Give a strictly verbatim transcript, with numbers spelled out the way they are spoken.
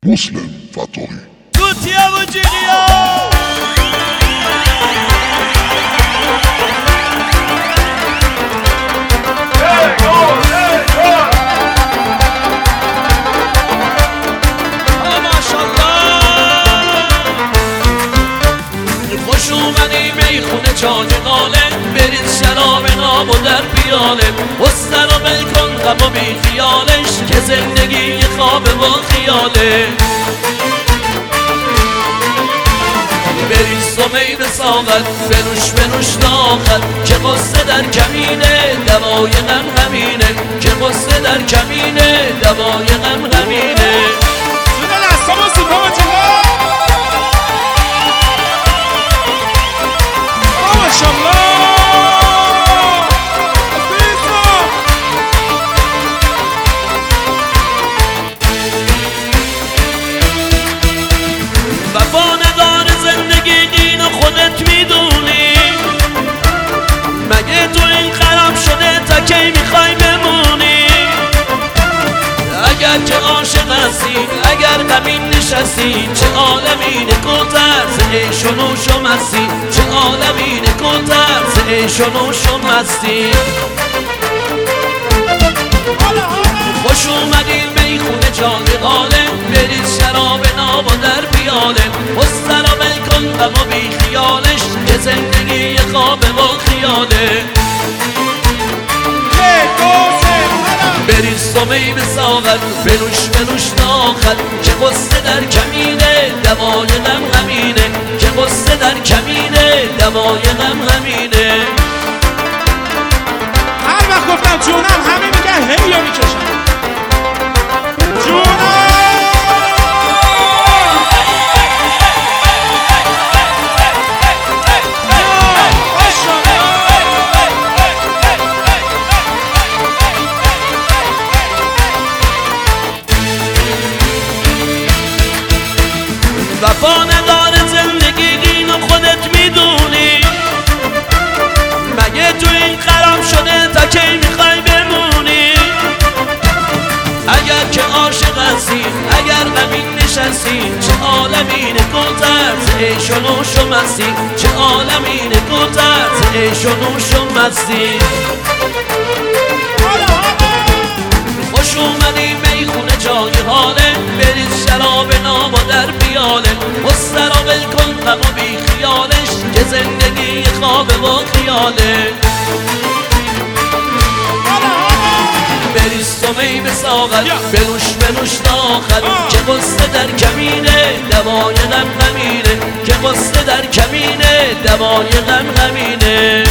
مسلم فتاحی توتیا و جیریا خوش اومدی میخونه جای ناله برید شراب ناب و در پیاله بستر و بل کن غم و بی خیالش که زندگی خوابه و خیاله برید سمی به ساغت بنوش بنوش ناخد که قصه در کمینه دوای غم همینه که قصه در کمینه دوای غم همینه وفا نداره زندگی اینو خودت میدونی مگه تو این خراب شده تا کی میخوای بمونی اگر که عاشق هستی اگر غمین نشستی چه عالمینه کوتر ز عیش و نوش و مستی چه عالمینه کوتر ز عیش و نوش و مستی خوش اومدی میخونه جای غاله برید شراب ناب و در بیاله بستر و بل کن غم و بی خیالش که زندگی خوابه و خیاله برید سمی به ساغت بنوش بنوش ناخد که قصه در کمینه دوای غم همینه که قصه در کمینه دوای غم همینه هر وقت گفتم جونم همه میگن هی یا میکشم جونم وفا نداره زندگی اینو خودت میدونی مگه تو این خراب شده تا کی میخوای بمونی اگر که عاشق هستی اگر غمین نشستی چه عالمینه کوتر ز عیش و نوش و مستی چه عالمینه کوتر ز عیش و نوش و مستی خوش اومدی میخونه جای حاله برید شراب ناب و در بیاله بستر و بل کن غم و بی خیالش که زندگی خوابه و خیاله برید سمی به ساغت بنوش بنوش ناخد که قصه در کمینه دوای غم همینه که قصه در کمینه دوای غم همینه